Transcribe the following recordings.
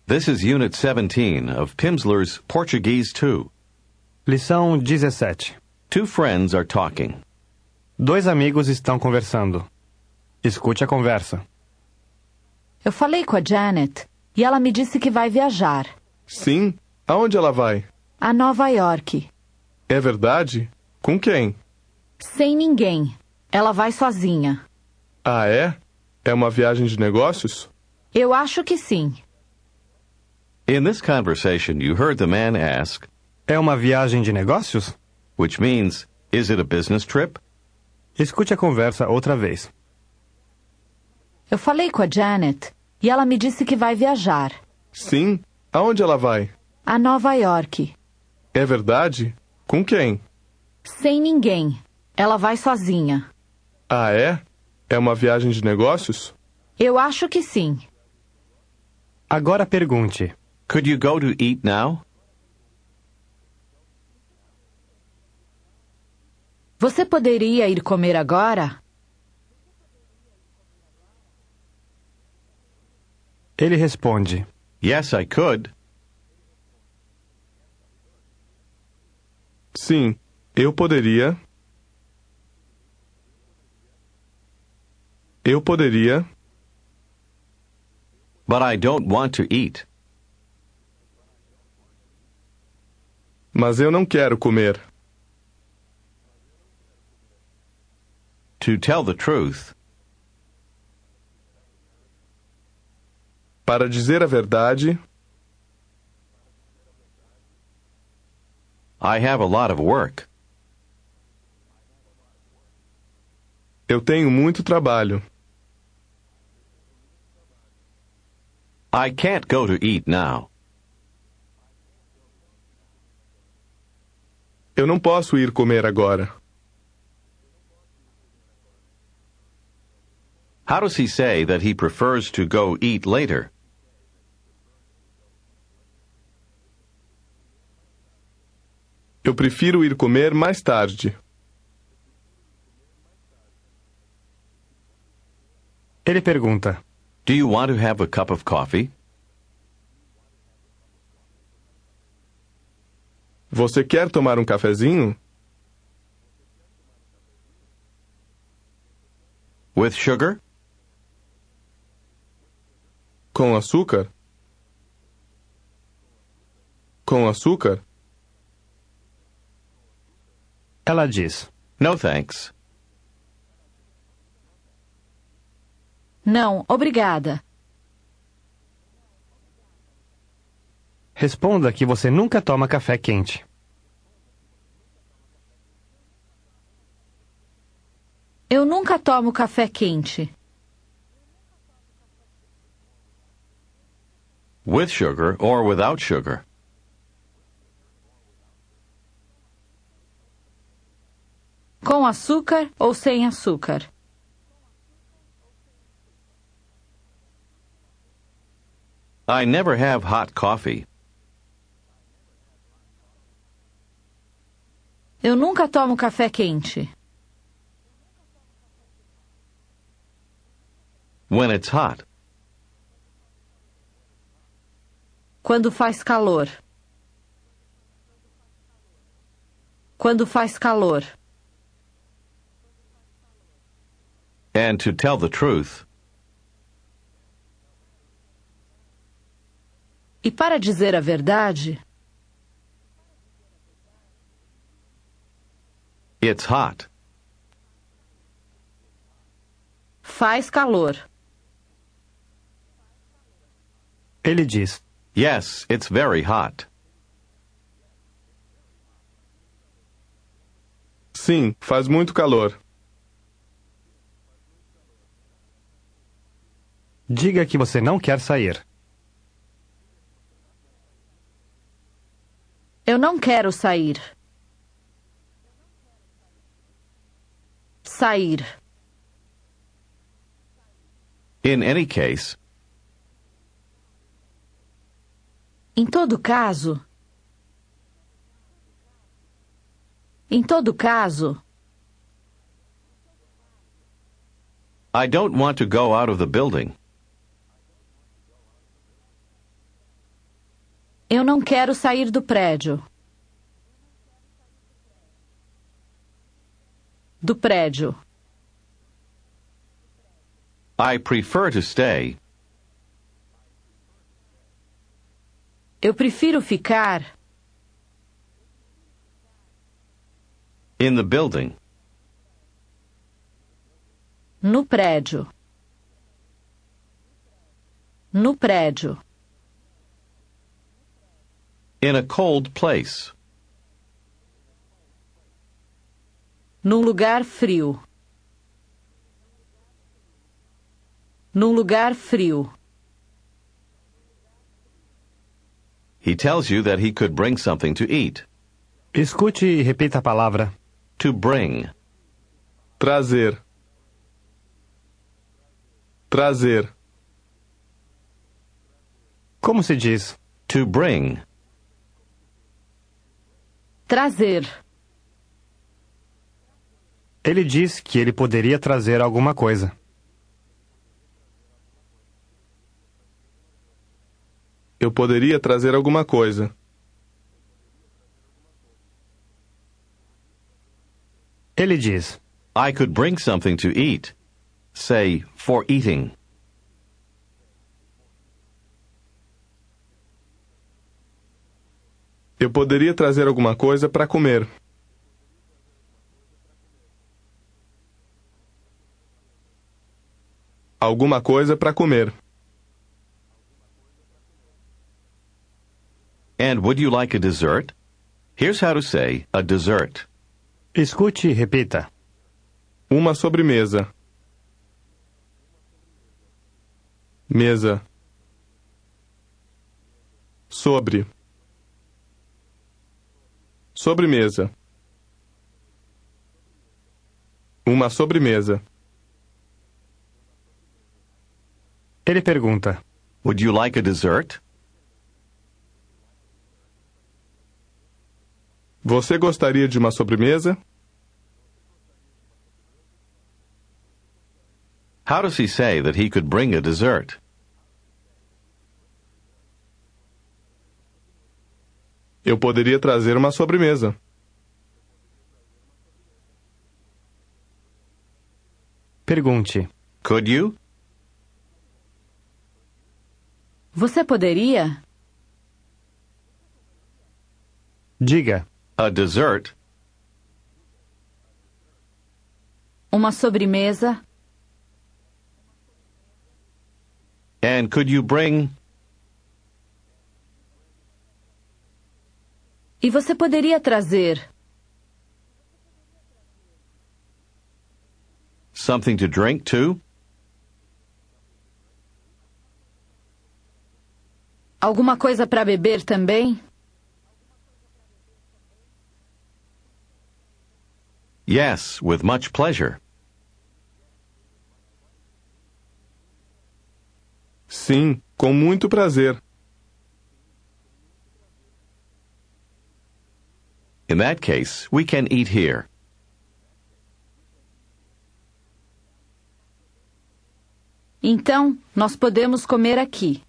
This is Unit 17 of Pimsleur's Portuguese 2. Lição 17. Two friends are talking. Dois amigos estão conversando. Escute a conversa. Eu falei com a Janet e ela me disse que vai viajar. Sim? Aonde ela vai? A Nova York. É verdade? Com quem? Sem ninguém. Ela vai sozinha. Ah, é? É uma viagem de negócios? Eu acho que sim. In this conversation, you heard the man ask, É uma viagem de negócios? which means, is it a business trip? Escute a conversa outra vez. Eu falei com a Janet e ela me disse que vai viajar. Sim? Aonde ela vai? A Nova York. É verdade? Com quem? Sem ninguém. Ela vai sozinha. Ah, é? É uma viagem de negócios? Eu acho que sim. Agora pergunte. Could you go to eat now? Você poderia ir comer agora? Ele responde. Yes, I could. Sim, eu poderia. Eu poderia. But I don't want to eat. Mas eu não quero comer. To tell the truth, Para dizer a verdade, I have a lot of work. eu tenho muito trabalho. I can't go to eat now. Eu não posso ir comer agora. How does he say that he prefers to go eat later? Eu prefiro ir comer mais tarde. Ele pergunta. Do you want to have a cup of coffee? Você quer tomar um cafezinho? With sugar? Com açúcar? Com açúcar? Ela diz. No thanks. Não, obrigada. Responda que você nunca toma café quente. Eu nunca tomo café quente. With sugar or without sugar? Com açúcar ou sem açúcar? I never have hot coffee. Eu nunca tomo café quente. When it's hot. Quando faz calor. Quando faz calor. And to tell the truth, E para dizer a verdade, it's hot. faz calor. Ele diz. Yes, it's very hot. Sim, faz muito calor. Diga que você não quer sair. Eu não quero sair. Sair. In any case, Em todo caso. Em todo caso. I don't want to go out of the building. Eu não quero sair do prédio. Do prédio. I prefer to stay. Eu prefiro ficar In the building. no prédio. No prédio. In a cold place. Num lugar frio. Num lugar frio. He tells you that he could bring something to eat. Escute e repita a palavra. To bring. Trazer. Trazer. Como se diz? To bring. Trazer. Ele diz que ele poderia trazer alguma coisa. Eu poderia trazer alguma coisa. Ele diz: I could bring something to eat. Say, for eating. Eu poderia trazer alguma coisa para comer. Alguma coisa para comer. And would you like a dessert? Here's how to say a dessert. Escute e repita. Uma sobremesa. Mesa. Sobre. Sobremesa. Uma sobremesa. Ele pergunta: Would you like a dessert? Você gostaria de uma sobremesa? How does he say that he could bring a dessert? Eu poderia trazer uma sobremesa. Pergunte: Could you? Você poderia? Diga: A dessert? Uma sobremesa? And could you bring... E você poderia trazer? Something to drink, too? Alguma coisa para beber também? Yes, with much pleasure. Sim, com muito prazer. In that case, we can eat here. Então, nós podemos comer aqui.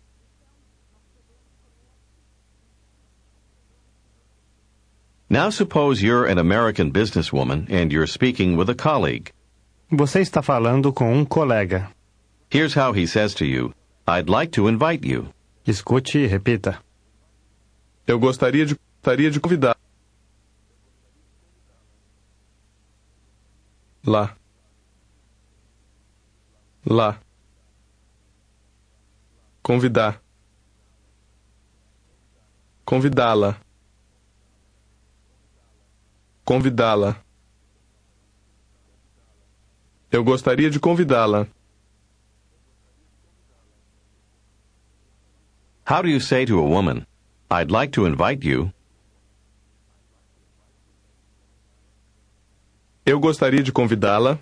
Now suppose you're an American businesswoman and you're speaking with a colleague. Você está falando com um colega. Here's how he says to you, I'd like to invite you. Escute e repita. Eu gostaria de convidar. Lá. Lá. Convidar. Convidá-la. Convidá-la. Eu gostaria de convidá-la. How do you say to a woman, I'd like to invite you? Eu gostaria de convidá-la.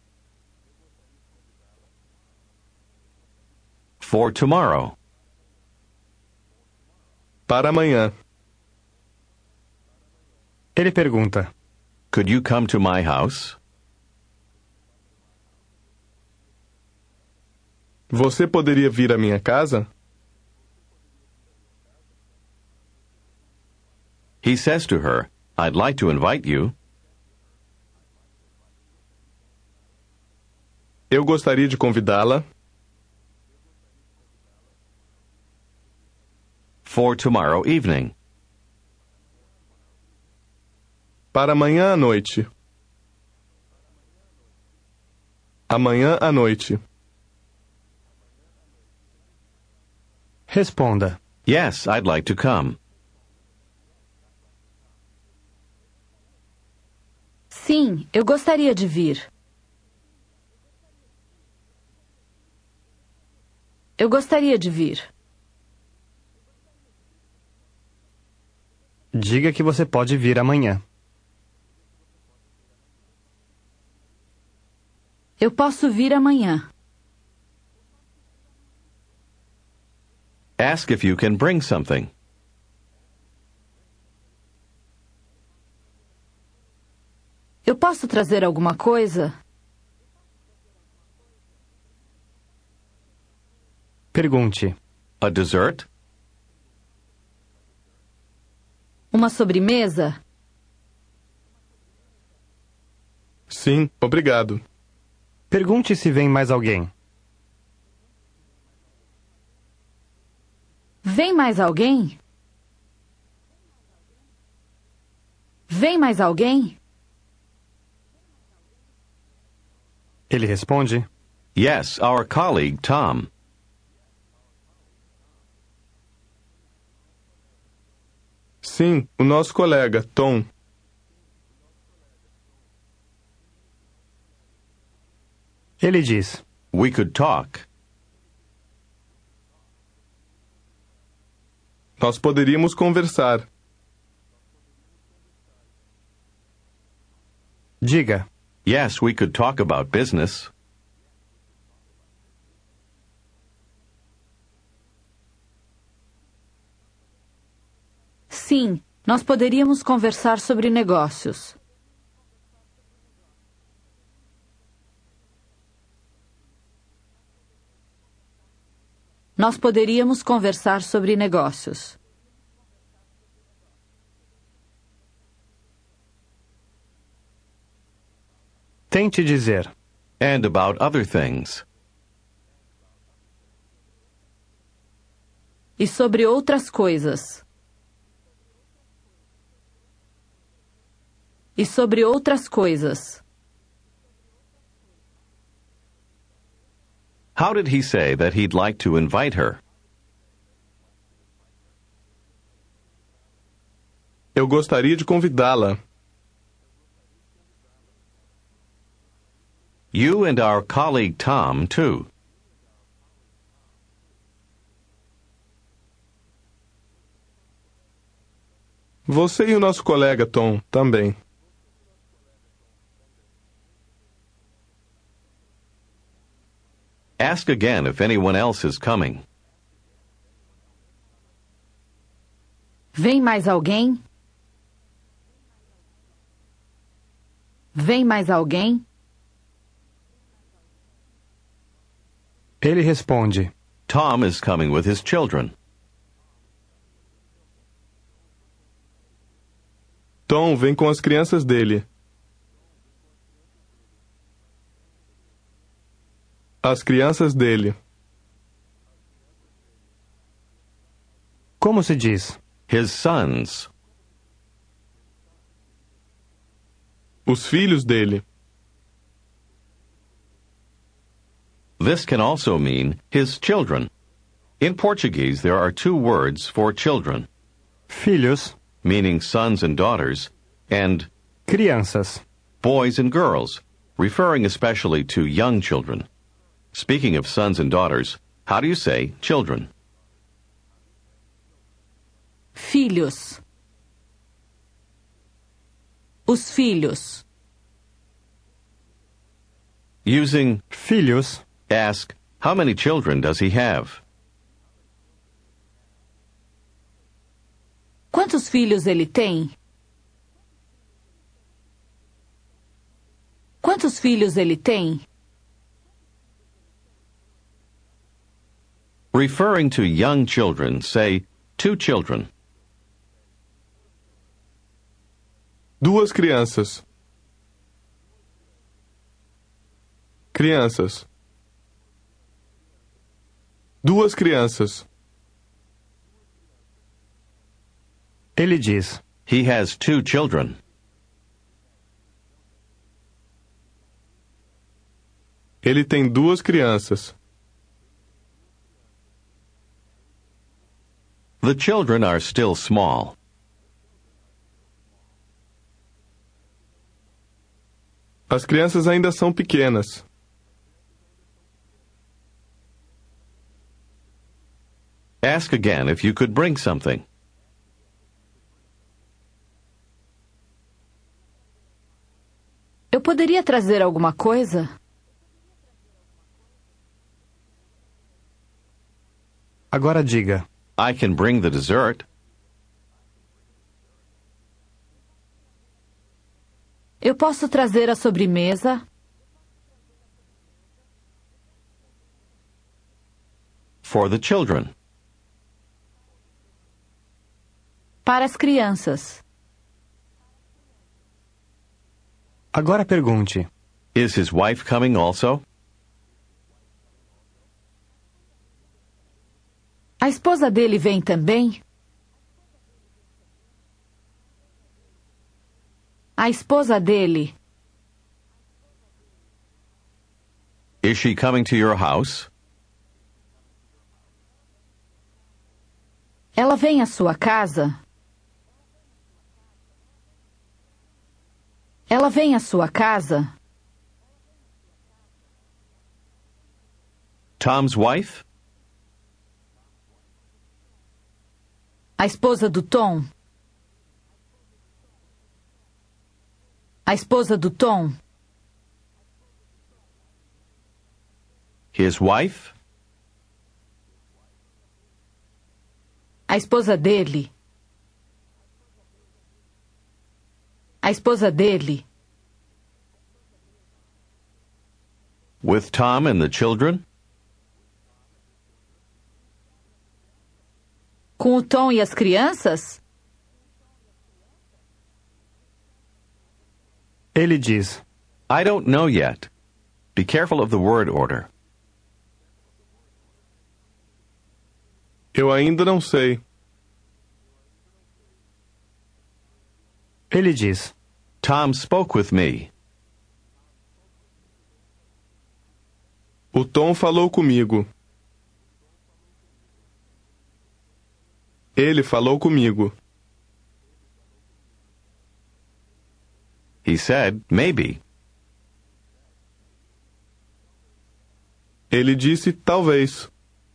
For tomorrow. Para amanhã. Ele pergunta: Could you come to my house? Você poderia vir à minha casa? He says to her, I'd like to invite you. Eu gostaria de convidá-la For tomorrow evening. para amanhã à noite. Amanhã à noite. Responda. Yes, I'd like to come. Sim, eu gostaria de vir. Eu gostaria de vir. Diga que você pode vir amanhã. Eu posso vir amanhã. Ask if you can bring something. Eu posso trazer alguma coisa? Pergunte. A dessert? Uma sobremesa? Sim, obrigado. Pergunte se vem mais alguém. Vem mais alguém? Vem mais alguém? Ele responde. Yes, our colleague Tom. Sim, o nosso colega, Tom. Ele diz. We could talk. Nós poderíamos conversar. Diga. Yes, we could talk about business. Sim, nós poderíamos conversar sobre negócios. Nós poderíamos conversar sobre negócios. Tente dizer. And about other things. E sobre outras coisas. E sobre outras coisas. How did he say that he'd like to invite her? Eu gostaria de convidá-la. You and our colleague Tom, too. Você e o nosso colega, Tom, também. Ask again if anyone else is coming. Vem mais alguém? Vem mais alguém? Ele responde. Tom is coming with his children. Tom vem com as crianças dele. As crianças dele. Como se diz? His sons. Os filhos dele. This can also mean his children. In Portuguese, there are two words for children, Filhos, meaning sons and daughters, and crianças. boys and girls, referring especially to young children. Speaking of sons and daughters, how do you say children? Filhos. Os filhos. Using Filhos, ask, how many children does he have? Quantos filhos ele tem? Quantos filhos ele tem? Referring to young children, say two children. Duas crianças. Crianças. Duas crianças. Ele diz. He has 2 children. Ele tem duas crianças. The children are still small. As crianças ainda são pequenas. Ask again if you could bring something. Eu poderia trazer alguma coisa? Agora diga. I can bring the dessert. Eu posso trazer a sobremesa? For the children. Para as crianças. Agora pergunte. Is his wife coming also? A esposa dele vem também? A esposa dele. Is she coming to your house? Ela vem à sua casa? Ela vem à sua casa? Tom's wife? A esposa do Tom? A esposa do Tom? His wife? A esposa dele? A esposa dele? With Tom and the children? Com o Tom e as crianças? Ele diz. I don't know yet. Be careful of the word order. Eu ainda não sei. Ele diz. Tom spoke with me. O Tom falou comigo. Ele falou comigo. He said, maybe. Ele disse talvez.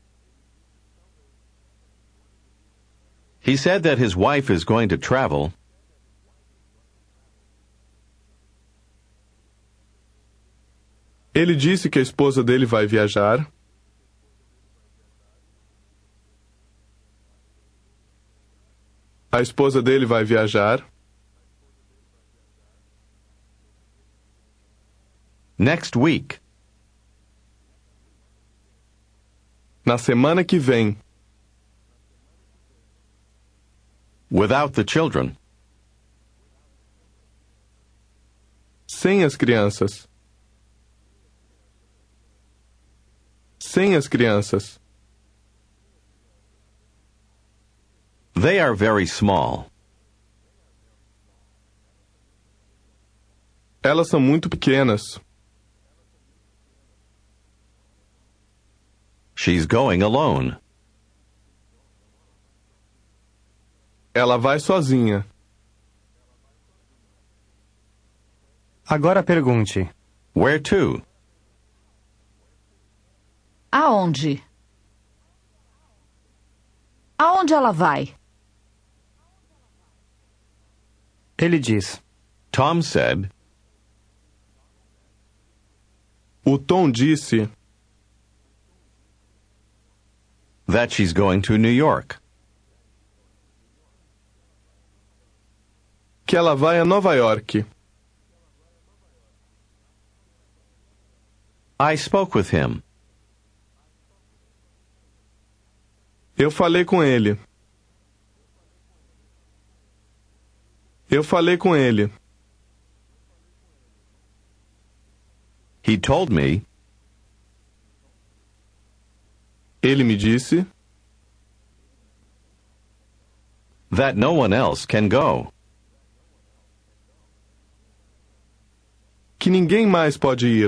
He said that his wife is going to travel. Ele disse que a esposa dele vai viajar. A esposa dele vai viajar. Next week. Na semana que vem. Without the children. Sem as crianças. Sem as crianças. They are very small. Elas são muito pequenas. She's going alone. Ela vai sozinha. Agora pergunte. Where to? Aonde? Aonde ela vai? Ele diz. Tom said, O Tom disse that she's going to New York. que ela vai a Nova York. I spoke with him. Eu falei com ele. Eu falei com ele. He told me. Ele me disse That no one else can go. que ninguém mais pode ir.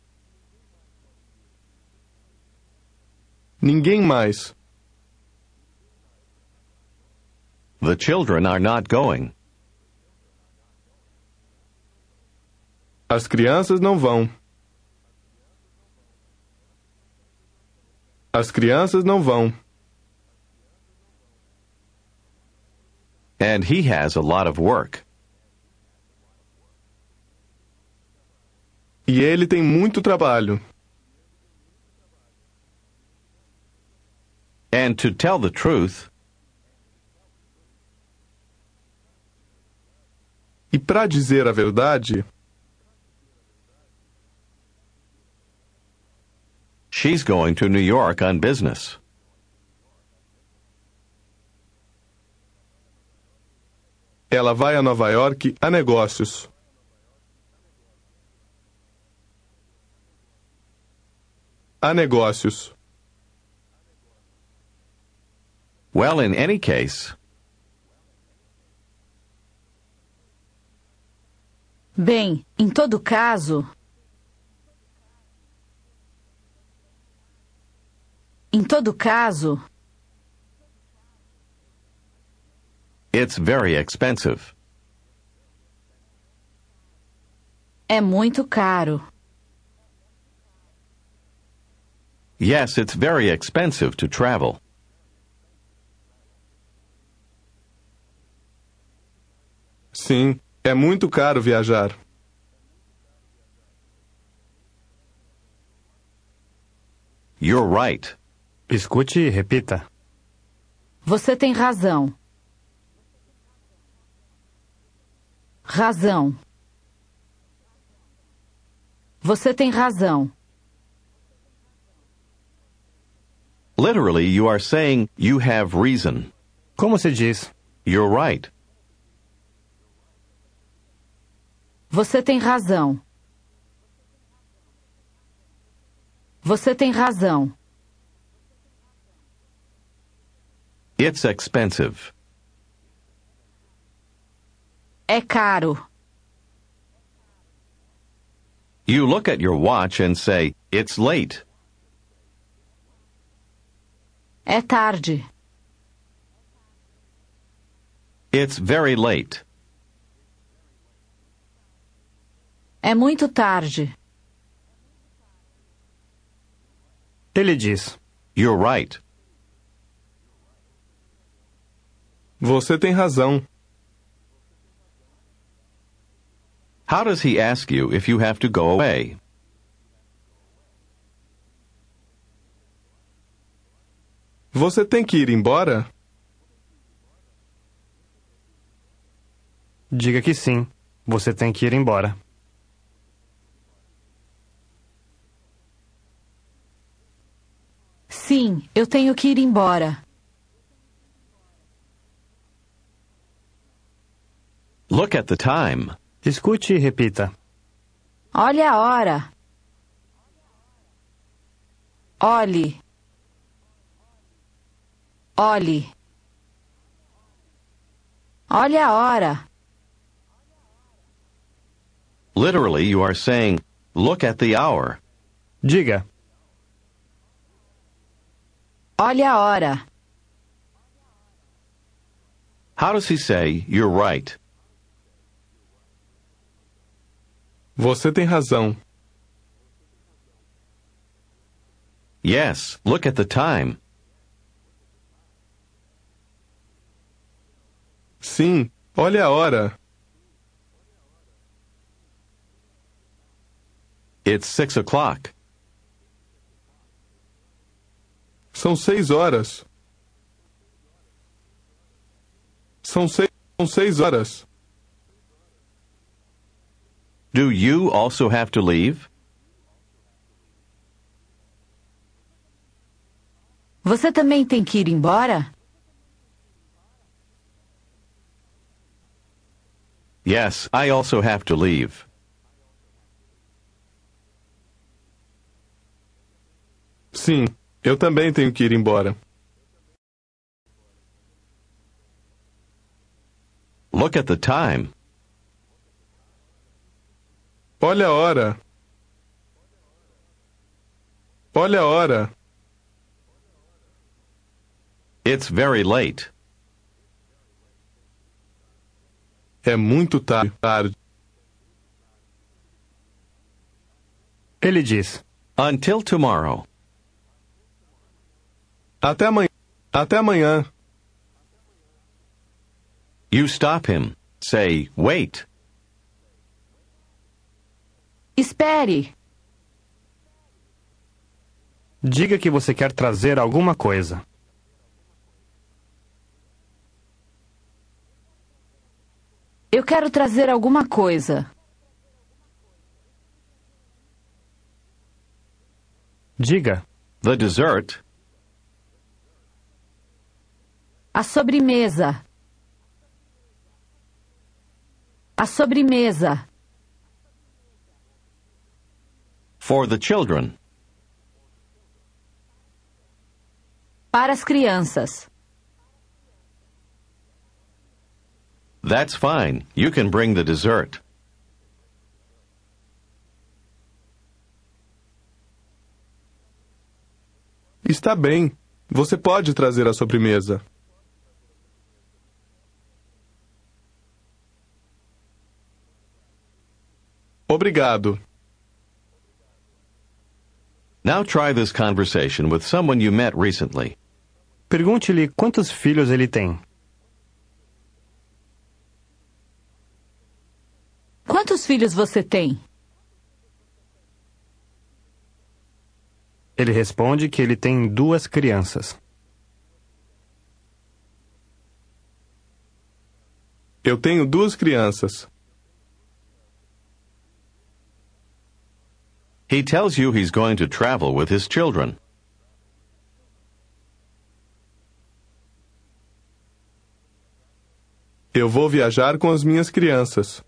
Ninguém mais. The children are not going. As crianças não vão. As crianças não vão. And he has a lot of work. E ele tem muito trabalho. And to tell the truth, E para dizer a verdade, she's going to New York on business. ela vai a Nova York a negócios. A negócios. Well, in any case, Bem, em todo caso... Em todo caso, it's very expensive. é muito caro. Yes, it's very expensive to travel. Sim, é muito caro viajar. You're right. Escute e repita. Você tem razão. Razão. Você tem razão. Literally, you are saying you have reason. Como se diz? You're right. Você tem razão. Você tem razão. It's expensive. É caro. You look at your watch and say, it's late. É tarde. It's very late. É muito tarde. Ele diz. You're right. Você tem razão. How does he ask you if you have to go away? Você tem que ir embora? Diga que sim. Você tem que ir embora. Sim, eu tenho que ir embora. Look at the time. Escute e repita. Olha a hora. Olhe. Olhe. Olha a hora. Literally, you are saying, look at the hour. Diga. Olha a hora. How does he say, you're right? Você tem razão. Yes, look at the time. Sim, olha a hora. It's 6 o'clock. São 6 horas. São 6 horas. Do you also have to leave? Você também tem que ir embora? Yes, I also have to leave. Sim, eu também tenho que ir embora. Look at the time. Olha a hora. Olha a hora. It's very late. É muito tarde. Ele diz: Until tomorrow. Até amanhã. Até amanhã. You stop him. Say, wait. Espere. Diga que você quer trazer alguma coisa. Eu quero trazer alguma coisa. Diga: The dessert. A sobremesa. A sobremesa. For the children. Para as crianças. That's fine. You can bring the dessert. Está bem. Você pode trazer a sobremesa. Obrigado. Now try this conversation with someone you met recently. Pergunte-lhe quantos filhos ele tem. Quantos filhos você tem? Ele responde que ele tem 2 crianças. Eu tenho 2 crianças. He tells you he's going to travel with his children. Eu vou viajar com as minhas crianças.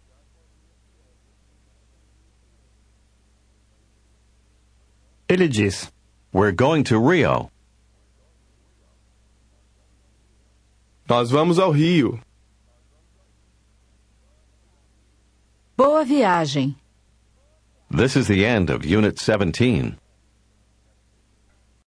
Ele diz: We're going to Rio. Nós vamos ao Rio. Boa viagem. This is the end of Unit 17.